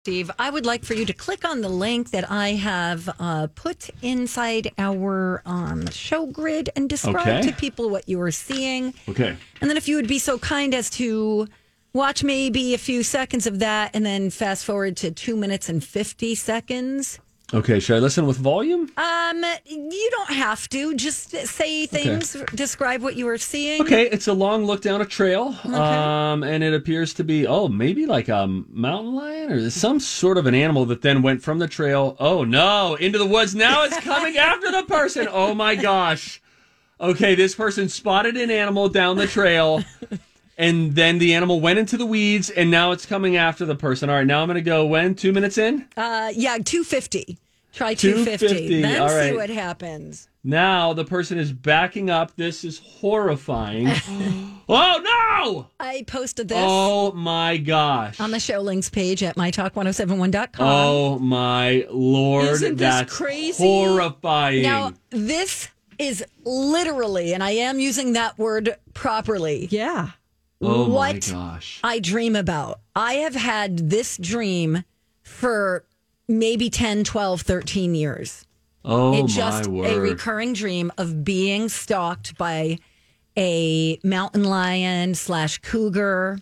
Steve, I would like for you to click on the link that I have put inside our show grid and describe to people what you are seeing. Okay. And then if you would be so kind as to watch maybe a few seconds of that and then fast forward to 2 minutes and 50 seconds. Okay, should I listen with volume? You don't have to. Just say things, describe what you are seeing. Okay, it's a long look down a trail, and it appears to be, maybe like a mountain lion or some sort of an animal that then went from the trail, into the woods. Now it's coming after the person. Oh, my gosh. Okay, this person spotted an animal down the trail, and then the animal went into the weeds, and now it's coming after the person. All right, now I'm going to go 2 minutes in? 2:50. Try 2:50. Then all right. See what happens. Now the person is backing up. This is horrifying. Oh, no! I posted this. Oh, my gosh. On the show links page at mytalk1071.com. Oh, my Lord. Isn't this that's crazy? Horrifying. Now, this is literally, and I am using that word properly. Yeah. Oh, what my gosh. I dream about. I have had this dream for maybe 10, 12, 13 years. Oh, it's just my word. a recurring dream of being stalked by a mountain lion / cougar.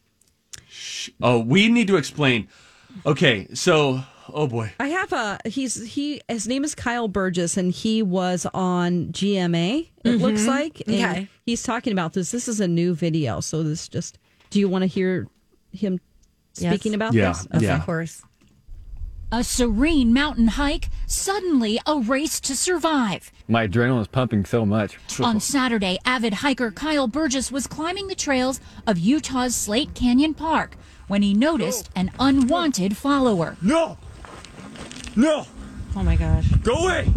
Oh, we need to explain. Okay, so, oh boy. I have his name is Kyle Burgess, and he was on GMA, it looks like. And Okay. he's talking about this. This is a new video, so do you want to hear him speaking about this? Of course. A serene mountain hike, suddenly a race to survive. My adrenaline was pumping so much. On Saturday, avid hiker Kyle Burgess was climbing the trails of Utah's Slate Canyon Park when he noticed an unwanted follower. No! No! Oh my gosh. Go away!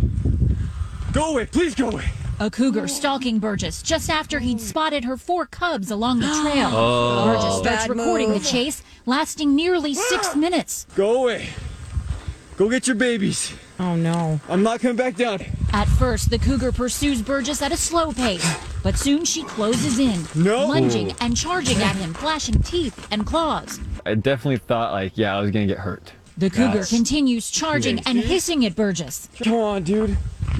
Go away! Please go away! A cougar stalking Burgess just after he'd spotted her 4 cubs along the trail. Burgess starts Bad recording move. the chase, lasting nearly 6 minutes. Go away! Go get your babies. Oh no. I'm not coming back down. At first, the cougar pursues Burgess at a slow pace, but soon she closes in, No. lunging and charging at him, flashing teeth and claws. I definitely thought, I was going to get hurt. The cougar continues charging and hissing at Burgess. Come on, dude.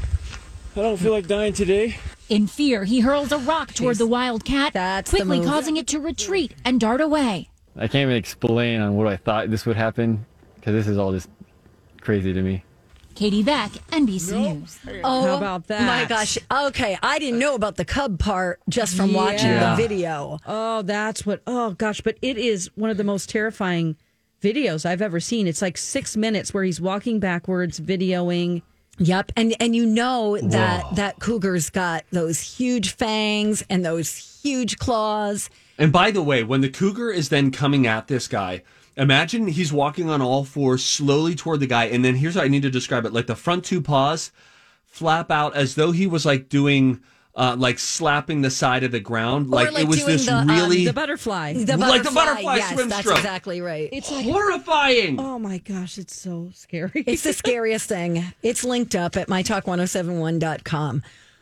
I don't feel like dying today. In fear, he hurls a rock toward the wildcat, That's the quickly move. causing it to retreat and dart away. I can't even explain on what I thought this would happen, because this is all just crazy to me. Katie Beck, NBC News. Oh, How about that? my gosh. Okay, I didn't know about the cub part just from watching the video. Oh, oh gosh, but it is one of the most terrifying videos I've ever seen. It's like 6 minutes where he's walking backwards, videoing. Yep, and you know that cougar's got those huge fangs and those huge claws. And by the way, when the cougar is then coming at this guy, imagine he's walking on all fours slowly toward the guy, and then here's how I need to describe it. Like the front 2 paws flap out as though he was like doing, like slapping the side of the ground. Like it was doing this really... The butterfly. Like the butterfly yes, swim that's stroke. exactly right. It's like, horrifying. oh my gosh, it's so scary. It's the scariest thing. It's linked up at mytalk1071.com.